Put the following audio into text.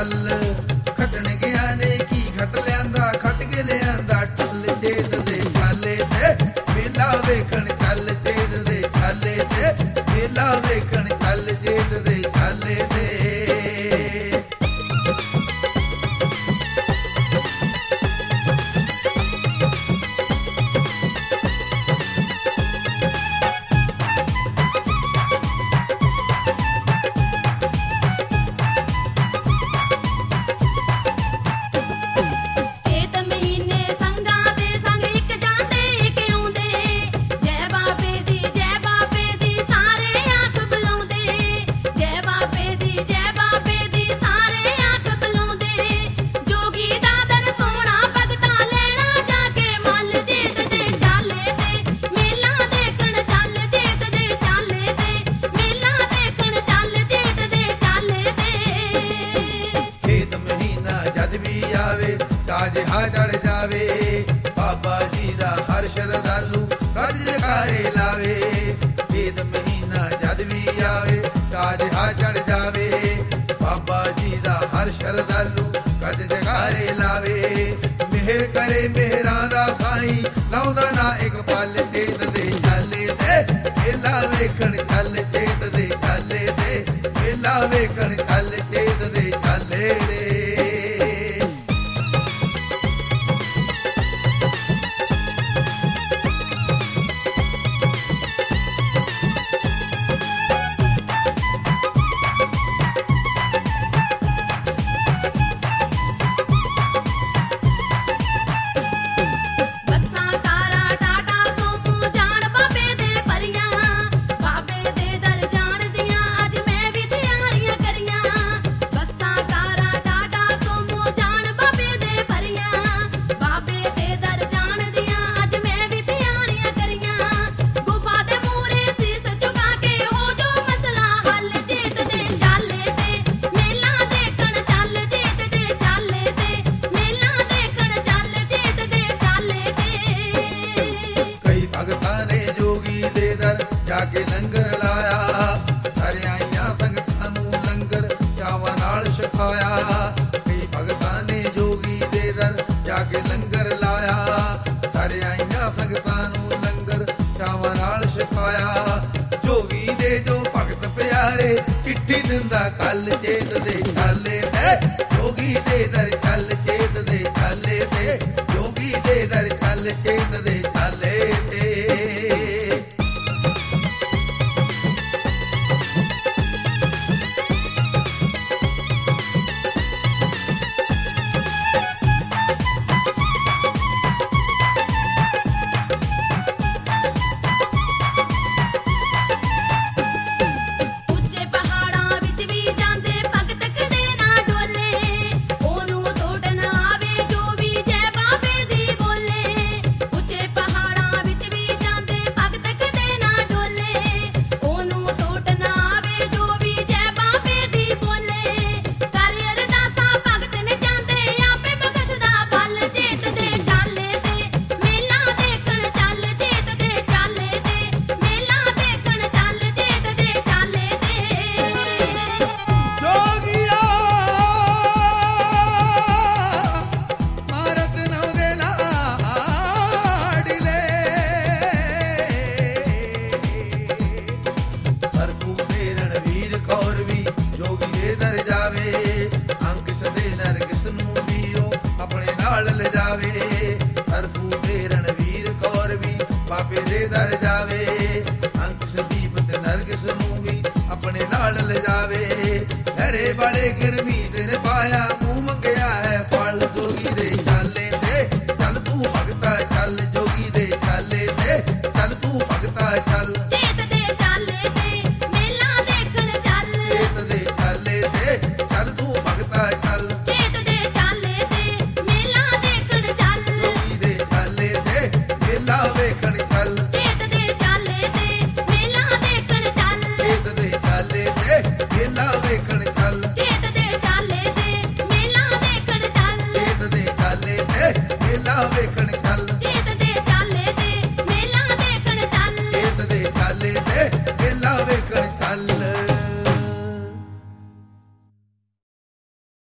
ਹੱਲ। ਖੱਟਣ ਗਿਆ ਨੇ ਕੀ ਖੱਟ ਲਿਆਂਦਾ, ਖੱਟ ਕੇ ਲਿਆਂਦਾ ਢੱਲ ਛੇਦ ਦੇ ਛਾਲੇ ਤੇ ਮੇਲਾ ਵੇਖਣ ਚੱਲ। ਛੇਦ ਦੇ ਛਾਲੇ ਤੇ ਮੇਲਾ ਵੇਖਣ ਚੱਲ। ਛੇਦ ਦੇ ਛਾਲੇ ਤੇ ਜਿਹਾ ਚੜ ਜਾਵੇ, ਬਾਬਾ ਜੀ ਦਾ ਹਰ ਸ਼ਰਧਾਲੂ ਰੱਜ ਜਗਾਰੇ ਲਾਵੇ। ਏਦ ਮਹੀਨਾ ਜਦ ਵੀ ਆਵੇ, ਜਿਹਾ ਚੜ ਜਾਵੇ, ਬਾਬਾ ਜੀ ਦਾ ਹਰ ਸ਼ਰਧਾਲੂ ਰੱਜ ਜਗਾਰੇ ਲਾਵੇ। ਮਿਹਰ ਕਰੇ ਮਿਹਰਾਂ ਦਾ ਸਾਈਂ, ਲਾਉਂਦਾ ਨਾ ਇੱਕ ਪਲ। ਛੇਦ ਦੇ ਛਾਲੇ ਤੇ ਮੇਲਾ ਵੇਖਣ ਚੱਲ। ਛੇਦ ਦੇ ਛਾਲੇ ਤੇ ਮੇਲਾ ਵੇਖਣ ਚੱਲ। ਛੇਦ ਦੇ ਛਾਲੇ ਦੇ ਜਾਕੇ ਲੰਗਰ ਲਾਇਆ। ਸਾਰੇ ਆਈਆਂ ਸੰਗਤਾਂ ਨੂੰ ਲੰਗਰ ਚਾਵਾਂ ਨਾਲ ਛਕਾਇਆ। ਕਈ ਭਗਤਾਂ ਨੇ ਜੋਗੀ ਦੇ ਦਰ ਜਾਕੇ ਲੰਗਰ ਲਾਇਆ। ਸਾਰੇ ਆਈਆਂ ਸੰਗਤਾਂ ਨੂੰ ਲੰਗਰ ਚਾਵਾਂ ਨਾਲ ਛਕਾਇਆ। ਜੋਗੀ ਦੇ ਜੋ ਭਗਤ ਪਿਆਰੇ ਚਿੱਠੀ ਦਿੰਦਾ ਕੱਲ। ਛੇਦ ਦੇ ਛਾਲੇ ਤੇ ਜੋਗੀ ਦੇ ਦਰ ਚੱਲ। ਛੇਦ ਦੇ ਛਾਲੇ ਤੇ ਜੋਗੀ ਦੇ ਦਰ ਚੱਲ। ਛੇਦ ਦੇ ਛਾਲੇ ਤੇ ਬਾਬੇ ਦੇ ਦਰ ਜਾਵੇ। ਅੰਕ ਸੰਦੀਪ ਤੇ ਨਰਗਿਸ ਨੂੰ ਵੀ ਆਪਣੇ ਨਾਲ ਲਿਜਾਵੇ। ਹਰੇ ਵਾਲੇ ਗੁਰਮੀਤ ਨੇ ਪਾਇਆ, ਮੂੰਹ ਮੰਗਿਆ ਹੈ ਫਲ। ਜੋਗੀ ਦੇ ਛਾਲੇ ਤੇ ਚੱਲ ਤੂੰ ਭਗਤਾ ਚੱਲ। ਜੋਗੀ ਦੇ ਛਾਲੇ ਤੇ ਚੱਲ ਤੂੰ ਭਗਤਾ ਚੱਲ। ਛੇਦ ਦੇ ਛਾਲੇ ਤੇ ਮੇਲਾ ਦੇਖਣ ਚੱਲ। ਛੇਦ ਦੇ ਛਾਲੇ ਤੇ ਚੱਲ ਤੂੰ ਭਗਤਾ ਚੱਲ। ਛੇਦ ਦੇ ਛਾਲੇ ਤੇ ਮੇਲਾ ਦੇਖਣ ਚੱਲ। ਜੋਗੀ ਦੇ ਛਾਲੇ ਤੇ ਮੇਲਾ ਵੇਖਣ ਚੱਲ। ਛੇਦ ਦੇ ਛਾਲੇ ਤੇ ਮੇਲਾ ਦੇਖਣ ਚੱਲ। ਛੇਦ ਦੇ ਛਾਲੇ ਤੇ ਮੇਲਾ ਵੇਖਣ ਚੱਲ। ਛੇਦ ਦੇ ਛਾਲੇ ਤੇ ਮੇਲਾ ਦੇਖਣ ਚੱਲ। ਛੇਦ ਦੇ ਛਾਲੇ ਤੇ ਮੇਲਾ ਵੇਖਣ ਚੱਲ।